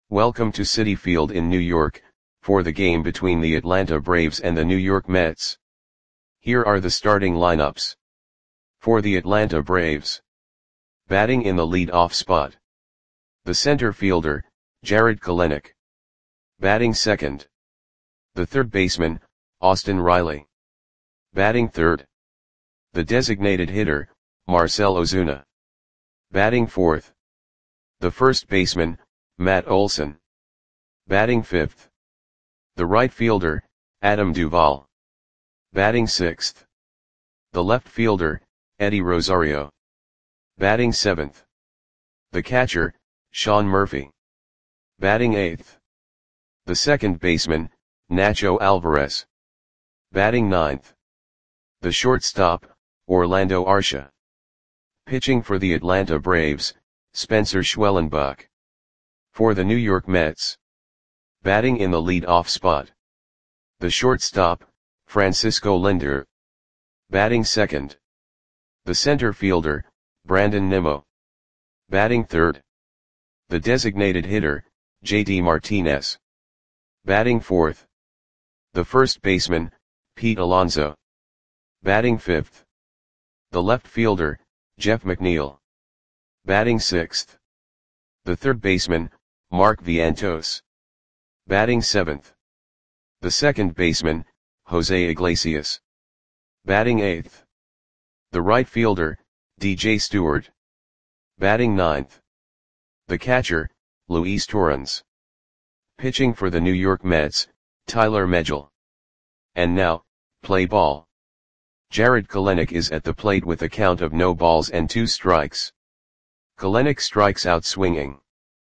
Welcome to Citi Field in New York, for the game between the Atlanta Braves and the New York Mets. Here are the starting lineups. For the Atlanta Braves. Batting in the lead-off spot. The center fielder, Jarred Kelenic. Batting second. The third baseman, Austin Riley. Batting third. The designated hitter, Marcell Ozuna. Batting fourth. The first baseman, Matt Olson. Batting fifth. The right fielder, Adam Duvall. Batting sixth. The left fielder, Eddie Rosario. Batting seventh. The catcher, Sean Murphy. Batting eighth. The second baseman, Nacho Alvarez. Batting ninth. The shortstop, Orlando Arcia. Pitching for the Atlanta Braves, Spencer Schwellenbach. For the New York Mets. Batting in the lead-off spot. The shortstop, Francisco Lindor. Batting second. The center fielder, Brandon Nimmo. Batting third. The designated hitter, JD Martinez. Batting fourth. The first baseman, Pete Alonso. Batting fifth. The left fielder, Jeff McNeil. Batting sixth. The third baseman, Mark Vientos. Batting seventh. The second baseman, Jose Iglesias. Batting eighth. The right fielder, DJ Stewart. Batting ninth. The catcher, Luis Torrens. Pitching for the New York Mets, Tyler Megill. And now, play ball. Jarred Kelenic is at the plate with a count of no balls and 2 strikes. Kelenic strikes out swinging.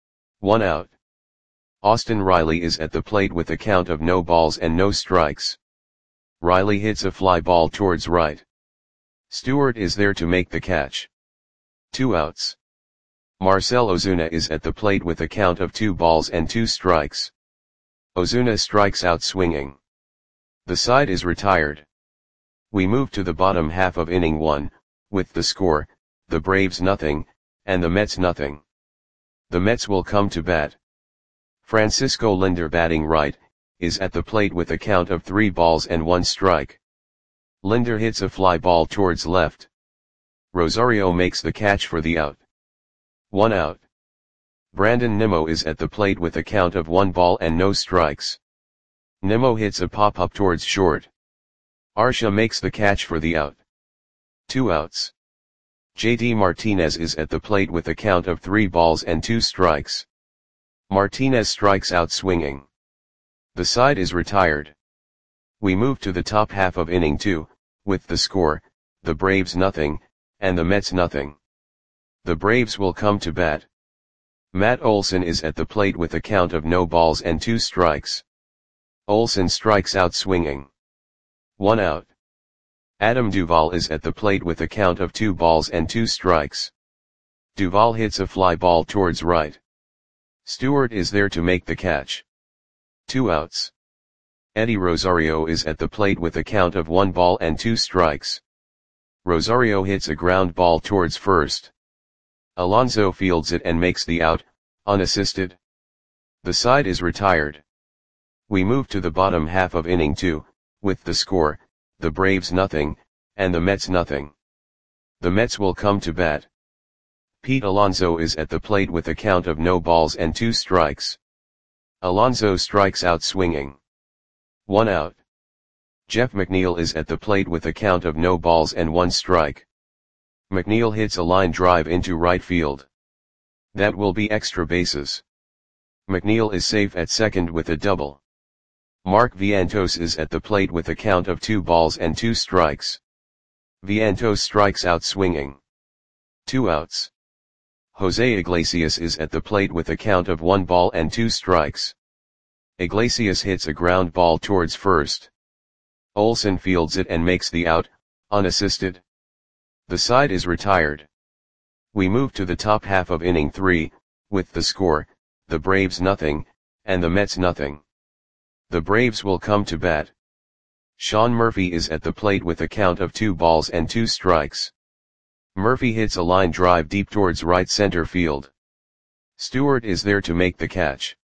1 out. Austin Riley is at the plate with a count of no balls and no strikes. Riley hits a fly ball towards right. Stewart is there to make the catch. 2 outs. Marcell Ozuna is at the plate with a count of 2 balls and 2 strikes. Ozuna strikes out swinging. The side is retired. We move to the bottom half of inning 1, with the score, the Braves nothing, and the Mets nothing. The Mets will come to bat. Francisco Lindor batting right, is at the plate with a count of 3 balls and 1 strike. Lindor hits a fly ball towards left. Rosario makes the catch for the out. 1 out. Brandon Nimmo is at the plate with a count of 1 ball and no strikes. Nimmo hits a pop-up towards short. Arcia makes the catch for the out. 2 outs. JD Martinez is at the plate with a count of 3 balls and 2 strikes. Martinez strikes out swinging. The side is retired. We move to the top half of inning 2, with the score, the Braves nothing, and the Mets nothing. The Braves will come to bat. Matt Olson is at the plate with a count of no balls and 2 strikes. Olson strikes out swinging. 1 out. Adam Duvall is at the plate with a count of 2 balls and 2 strikes. Duvall hits a fly ball towards right. Stewart is there to make the catch. 2 outs. Eddie Rosario is at the plate with a count of 1 ball and 2 strikes. Rosario hits a ground ball towards first. Alonso fields it and makes the out, unassisted. The side is retired. We move to the bottom half of inning 2, with the score, the Braves nothing, and the Mets nothing. The Mets will come to bat. Pete Alonso is at the plate with a count of no balls and 2 strikes. Alonso strikes out swinging. 1 out. Jeff McNeil is at the plate with a count of no balls and 1 strike. McNeil hits a line drive into right field. That will be extra bases. McNeil is safe at second with a double. Mark Vientos is at the plate with a count of 2 balls and 2 strikes. Vientos strikes out swinging. 2 outs. Jose Iglesias is at the plate with a count of 1 ball and 2 strikes. Iglesias hits a ground ball towards first. Olson fields it and makes the out, unassisted. The side is retired. We move to the top half of inning 3, with the score, the Braves nothing, and the Mets nothing. The Braves will come to bat. Sean Murphy is at the plate with a count of 2 balls and 2 strikes. Murphy hits a line drive deep towards right center field. Stewart is there to make the catch.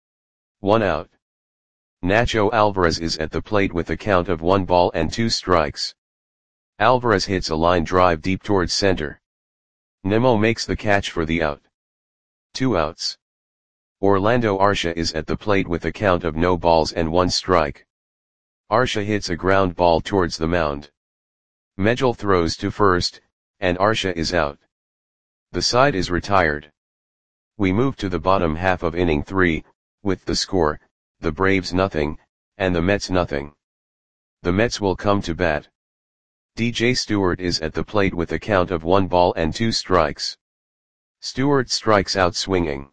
1 out. Nacho Alvarez is at the plate with a count of 1 ball and 2 strikes. Alvarez hits a line drive deep towards center. Nimmo makes the catch for the out. 2 outs. Orlando Arcia is at the plate with a count of no balls and 1 strike. Arcia hits a ground ball towards the mound. Medjol throws to first, and Arcia is out. The side is retired. We move to the bottom half of inning 3, with the score, the Braves nothing, and the Mets nothing. The Mets will come to bat. DJ Stewart is at the plate with a count of 1 ball and 2 strikes. Stewart strikes out swinging.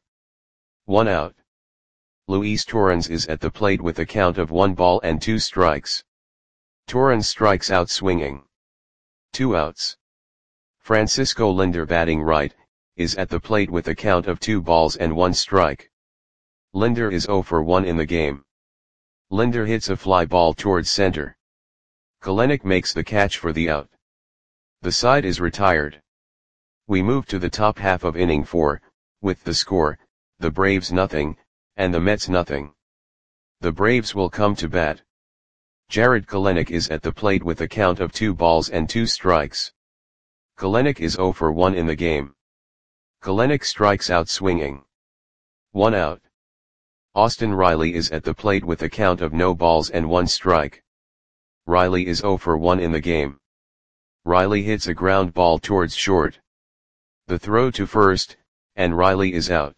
1 out. Luis Torrens is at the plate with a count of 1 ball and 2 strikes. Torrens strikes out swinging. 2 outs. Francisco Lindor batting right, is at the plate with a count of 2 balls and 1 strike. Lindor is 0 for 1 in the game. Lindor hits a fly ball towards center. Kelenic makes the catch for the out. The side is retired. We move to the top half of inning 4, with the score, the Braves nothing, and the Mets nothing. The Braves will come to bat. Jarred Kelenic is at the plate with a count of 2 balls and 2 strikes. Kelenic is 0 for 1 in the game. Kelenic strikes out swinging. 1 out. Austin Riley is at the plate with a count of no balls and 1 strike. Riley is 0 for 1 in the game. Riley hits a ground ball towards short. The throw to first, and Riley is out.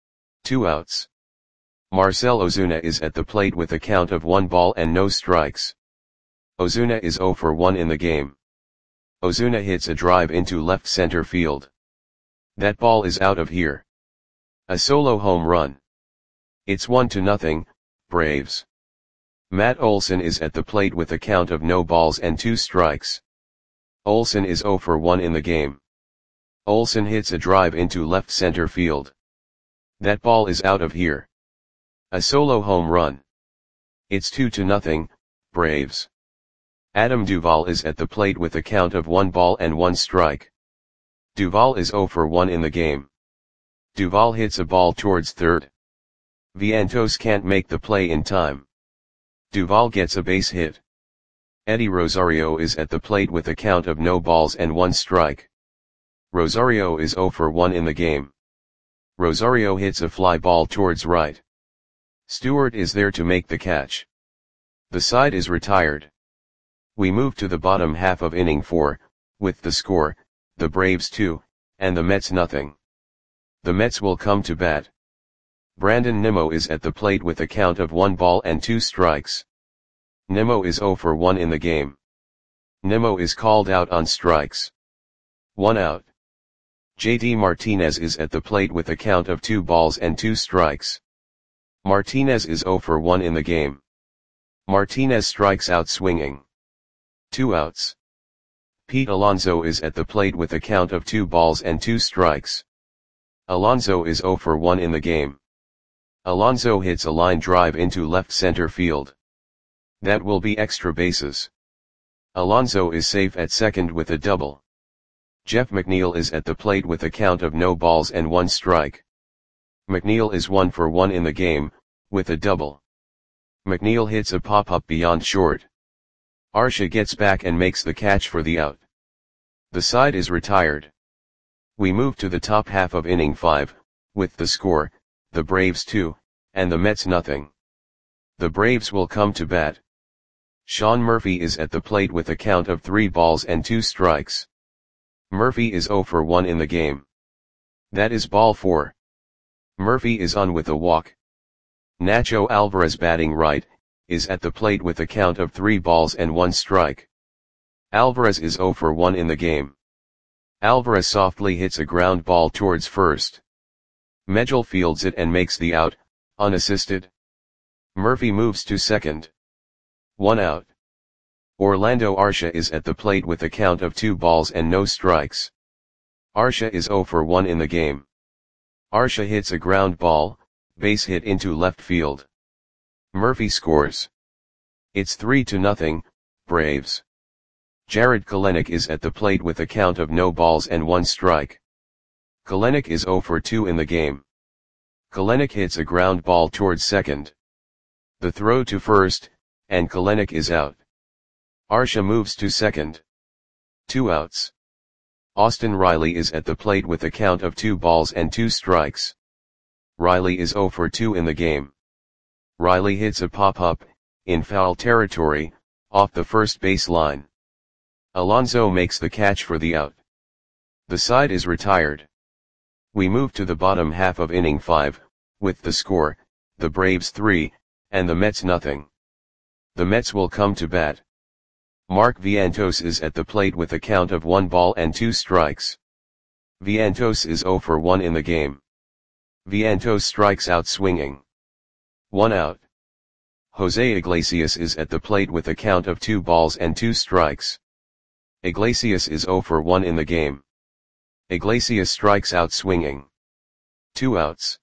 2 outs. Marcell Ozuna is at the plate with a count of 1 ball and no strikes. Ozuna is 0 for 1 in the game. Ozuna hits a drive into left center field. That ball is out of here. A solo home run. It's 1-0, Braves. Matt Olson is at the plate with a count of no balls and 2 strikes. Olson is 0 for 1 in the game. Olson hits a drive into left center field. That ball is out of here. A solo home run. It's 2-0, Braves. Adam Duvall is at the plate with a count of 1 ball and 1 strike. Duvall is 0 for 1 in the game. Duvall hits a ball towards third. Vientos can't make the play in time. Duvall gets a base hit. Eddie Rosario is at the plate with a count of no balls and 1 strike. Rosario is 0 for 1 in the game. Rosario hits a fly ball towards right. Stewart is there to make the catch. The side is retired. We move to the bottom half of inning 4, with the score, the Braves 2, and the Mets nothing. The Mets will come to bat. Brandon Nimmo is at the plate with a count of 1 ball and 2 strikes. Nimmo is 0 for 1 in the game. Nimmo is called out on strikes. 1 out. JD Martinez is at the plate with a count of 2 balls and 2 strikes. Martinez is 0 for 1 in the game. Martinez strikes out swinging. 2 outs. Pete Alonso is at the plate with a count of 2 balls and 2 strikes. Alonso is 0 for 1 in the game. Alonso hits a line drive into left center field. That will be extra bases. Alonso is safe at second with a double. Jeff McNeil is at the plate with a count of no balls and 1 strike. McNeil is 1 for 1 in the game, with a double. McNeil hits a pop-up beyond short. Arcia gets back and makes the catch for the out. The side is retired. We move to the top half of inning 5, with the score, the Braves 2, and the Mets nothing. The Braves will come to bat. Sean Murphy is at the plate with a count of 3 balls and 2 strikes. Murphy is 0 for 1 in the game. That is ball 4. Murphy is on with a walk. Nacho Alvarez batting right, is at the plate with a count of 3 balls and 1 strike. Alvarez is 0 for 1 in the game. Alvarez softly hits a ground ball towards first. Medjol fields it and makes the out, unassisted. Murphy moves to second. 1 out. Orlando Arcia is at the plate with a count of 2 balls and no strikes. Arcia is 0 for 1 in the game. Arcia hits a ground ball, base hit into left field. Murphy scores. It's 3-0, Braves. Jarred Kelenic is at the plate with a count of no balls and 1 strike. Kelenic is 0 for 2 in the game. Kelenic hits a ground ball towards second. The throw to first, and Kelenic is out. Arcia moves to second. 2 outs. Austin Riley is at the plate with a count of 2 balls and 2 strikes. Riley is 0 for 2 in the game. Riley hits a pop-up, in foul territory, off the first base line. Alonso makes the catch for the out. The side is retired. We move to the bottom half of inning 5, with the score, the Braves 3, and the Mets nothing. The Mets will come to bat. Mark Vientos is at the plate with a count of 1 ball and 2 strikes. Vientos is 0 for 1 in the game. Vientos strikes out swinging. 1 out. Jose Iglesias is at the plate with a count of 2 balls and 2 strikes. Iglesias is 0 for 1 in the game. Iglesias strikes out swinging. 2 outs.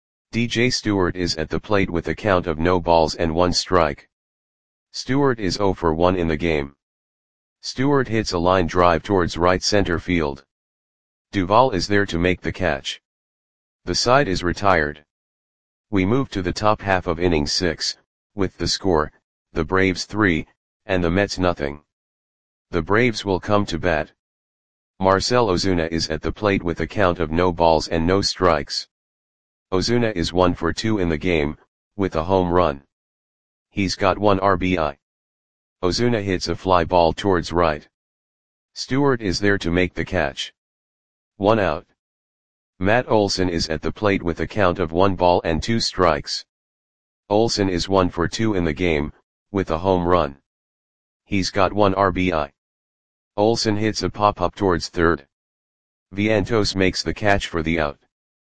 DJ Stewart is at the plate with a count of no balls and 1 strike. Stewart is 0 for 1 in the game. Stewart hits a line drive towards right center field. Duvall is there to make the catch. The side is retired. We move to the top half of inning 6, with the score, the Braves 3, and the Mets nothing. The Braves will come to bat. Marcell Ozuna is at the plate with a count of no balls and no strikes. Ozuna is 1 for 2 in the game, with a home run. He's got 1 RBI. Ozuna hits a fly ball towards right. Stewart is there to make the catch. 1 out. Matt Olson is at the plate with a count of 1 ball and 2 strikes. Olson is 1 for 2 in the game, with a home run. He's got 1 RBI. Olson hits a pop-up towards third. Vientos makes the catch for the out.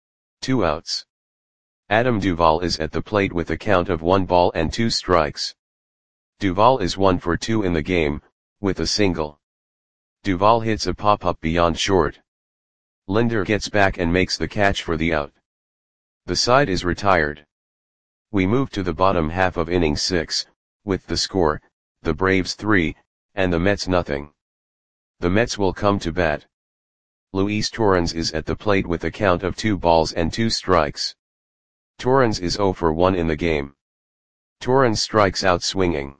2 outs. Adam Duvall is at the plate with a count of 1 ball and 2 strikes. Duvall is 1 for 2 in the game, with a single. Duvall hits a pop-up beyond short. Linder gets back and makes the catch for the out. The side is retired. We move to the bottom half of inning 6, with the score, the Braves 3, and the Mets nothing. The Mets will come to bat. Luis Torrens is at the plate with a count of 2 balls and 2 strikes. Torrens is 0 for 1 in the game. Torrens strikes out swinging.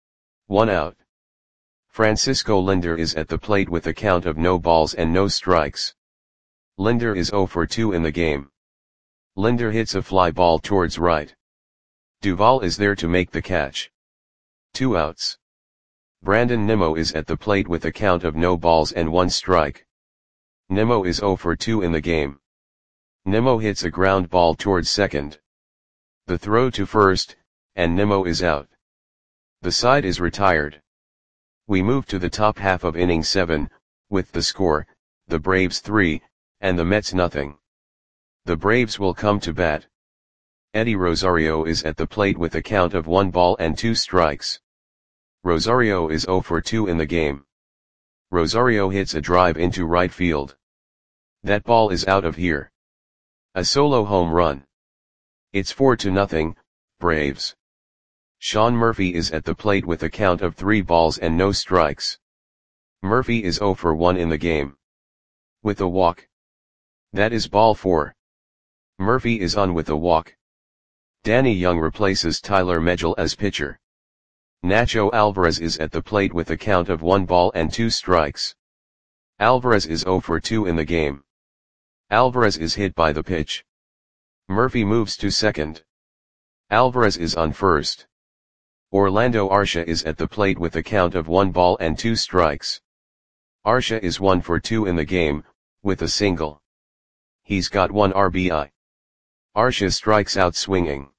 1 out. Francisco Linder is at the plate with a count of no balls and no strikes. Linder is 0 for 2 in the game. Linder hits a fly ball towards right. Duvall is there to make the catch. 2 outs. Brandon Nimmo is at the plate with a count of no balls and 1 strike. Nimmo is 0 for 2 in the game. Nimmo hits a ground ball towards second. The throw to first, and Nimmo is out. The side is retired. We move to the top half of inning 7, with the score, the Braves 3, and the Mets nothing. The Braves will come to bat. Eddie Rosario is at the plate with a count of 1 ball and 2 strikes. Rosario is 0 for 2 in the game. Rosario hits a drive into right field. That ball is out of here. A solo home run. It's 4-0, Braves. Sean Murphy is at the plate with a count of 3 balls and no strikes. Murphy is 0 for 1 in the game. With a walk. That is ball 4. Murphy is on with a walk. Danny Young replaces Tyler Megill as pitcher. Nacho Alvarez is at the plate with a count of 1 ball and 2 strikes. Alvarez is 0 for 2 in the game. Alvarez is hit by the pitch. Murphy moves to second. Alvarez is on first. Orlando Arcia is at the plate with a count of 1 ball and 2 strikes. Arcia is 1 for 2 in the game, with a single. He's got 1 RBI. Arcia strikes out swinging.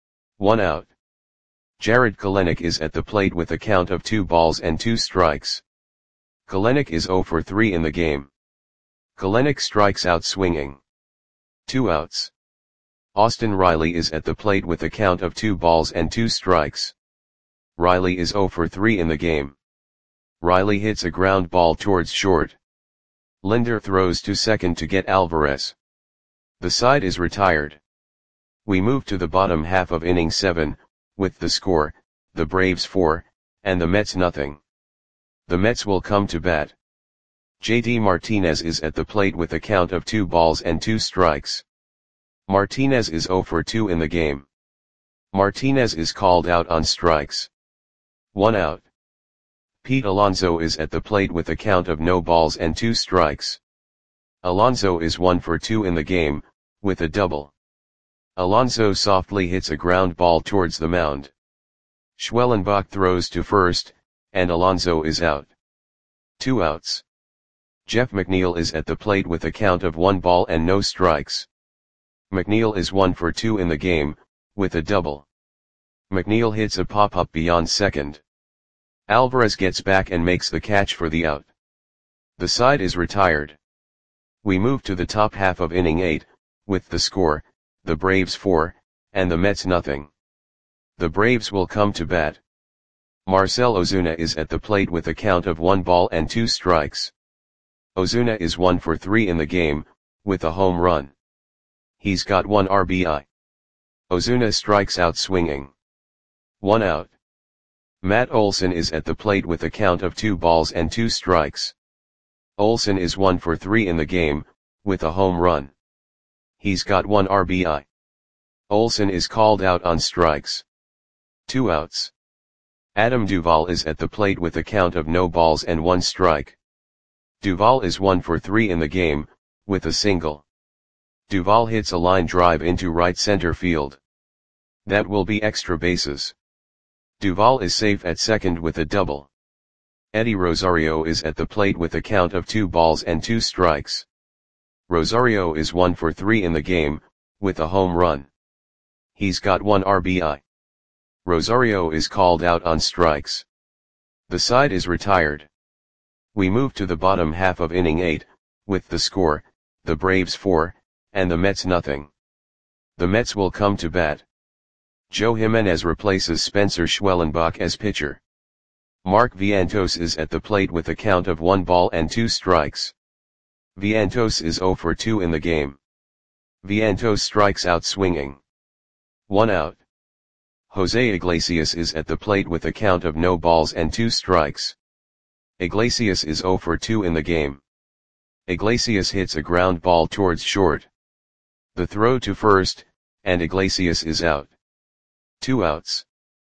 1 out. Jared Kelenic is at the plate with a count of 2 balls and 2 strikes. Kelenic is 0 for 3 in the game. Kelenic strikes out swinging. 2 outs. Austin Riley is at the plate with a count of 2 balls and 2 strikes. Riley is 0 for 3 in the game. Riley hits a ground ball towards short. Linder throws to second to get Alvarez. The side is retired. We move to the bottom half of inning 7, with the score, the Braves 4, and the Mets nothing. The Mets will come to bat. JD Martinez is at the plate with a count of 2 balls and 2 strikes. Martinez is 0 for 2 in the game. Martinez is called out on strikes. 1 out. Pete Alonso is at the plate with a count of no balls and 2 strikes. Alonso is 1 for 2 in the game, with a double. Alonso softly hits a ground ball towards the mound. Schwellenbach throws to first, and Alonso is out. 2 outs. Jeff McNeil is at the plate with a count of 1 ball and no strikes. McNeil is 1 for 2 in the game, with a double. McNeil hits a pop-up beyond second. Alvarez gets back and makes the catch for the out. The side is retired. We move to the top half of inning 8, with the score, the Braves 4, and the Mets nothing. The Braves will come to bat. Marcell Ozuna is at the plate with a count of 1 ball and 2 strikes. Ozuna is 1 for 3 in the game, with a home run. He's got 1 RBI. Ozuna strikes out swinging. 1 out. Matt Olson is at the plate with a count of 2 balls and 2 strikes. Olson is 1 for 3 in the game, with a home run. He's got 1 RBI. Olson is called out on strikes. 2 outs. Adam Duvall is at the plate with a count of no balls and 1 strike. Duvall is 1 for 3 in the game, with a single. Duvall hits a line drive into right center field. That will be extra bases. Duvall is safe at second with a double. Eddie Rosario is at the plate with a count of 2 balls and 2 strikes. Rosario is 1 for 3 in the game, with a home run. He's got 1 RBI. Rosario is called out on strikes. The side is retired. We move to the bottom half of inning 8, with the score, the Braves 4, and the Mets nothing. The Mets will come to bat. Joe Jimenez replaces Spencer Schwellenbach as pitcher. Mark Vientos is at the plate with a count of 1 ball and 2 strikes. Vientos is 0 for 2 in the game. Vientos strikes out swinging. 1 out. Jose Iglesias is at the plate with a count of no balls and 2 strikes. Iglesias is 0 for 2 in the game. Iglesias hits a ground ball towards short. The throw to first, and Iglesias is out. 2 outs.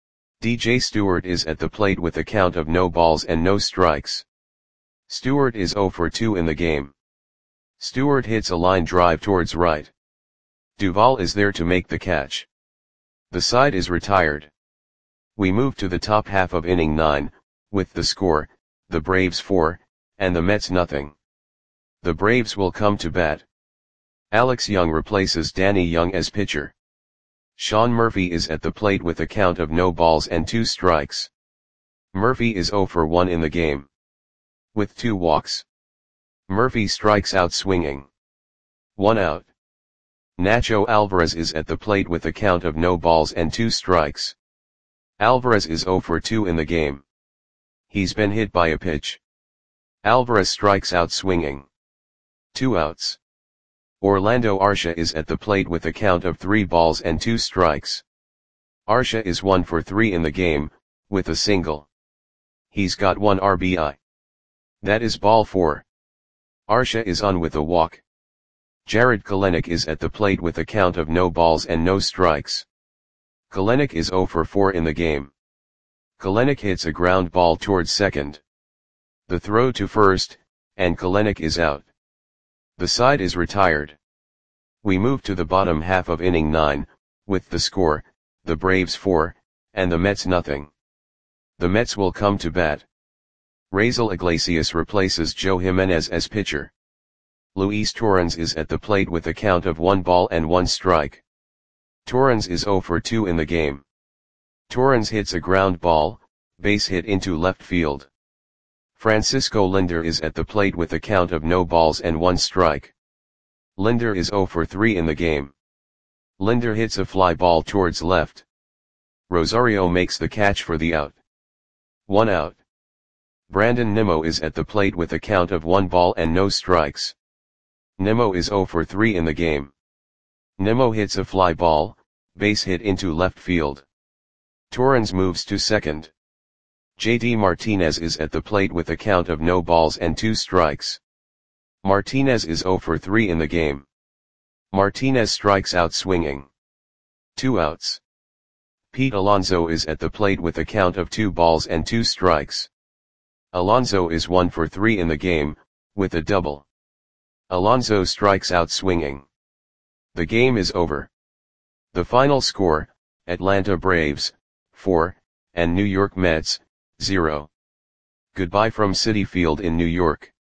DJ Stewart is at the plate with a count of no balls and no strikes. Stewart is 0 for 2 in the game. Stewart hits a line drive towards right. Duvall is there to make the catch. The side is retired. We move to the top half of inning 9, with the score, the Braves 4, and the Mets nothing. The Braves will come to bat. Alex Young replaces Danny Young as pitcher. Sean Murphy is at the plate with a count of no balls and 2 strikes. Murphy is 0 for 1 in the game. With 2 walks. Murphy strikes out swinging. 1 out. Nacho Alvarez is at the plate with a count of no balls and 2 strikes. Alvarez is 0 for 2 in the game. He's been hit by a pitch. Alvarez strikes out swinging. 2 outs. Orlando Arcia is at the plate with a count of 3 balls and 2 strikes. Arcia is 1 for 3 in the game, with a single. He's got 1 RBI. That is ball 4. Arcia is on with a walk. Jared Kelenic is at the plate with a count of no balls and no strikes. Kelenic is 0 for 4 in the game. Kelenic hits a ground ball towards second. The throw to first, and Kelenic is out. The side is retired. We move to the bottom half of inning 9, with the score, the Braves 4, and the Mets nothing. The Mets will come to bat. Raisel Iglesias replaces Joe Jimenez as pitcher. Luis Torrens is at the plate with a count of 1 ball and 1 strike. Torrens is 0 for 2 in the game. Torrens hits a ground ball, base hit into left field. Francisco Lindor is at the plate with a count of no balls and 1 strike. Lindor is 0 for 3 in the game. Lindor hits a fly ball towards left. Rosario makes the catch for the out. 1 out. Brandon Nimmo is at the plate with a count of 1 ball and no strikes. Nimmo is 0 for 3 in the game. Nimmo hits a fly ball, base hit into left field. Torrens moves to second. JD Martinez is at the plate with a count of no balls and 2 strikes. Martinez is 0 for 3 in the game. Martinez strikes out swinging. 2 outs. Pete Alonso is at the plate with a count of 2 balls and 2 strikes. Alonso is 1 for 3 in the game, with a double. Alonso strikes out swinging. The game is over. The final score, Atlanta Braves, 4, and New York Mets, 0. Goodbye from Citi Field in New York.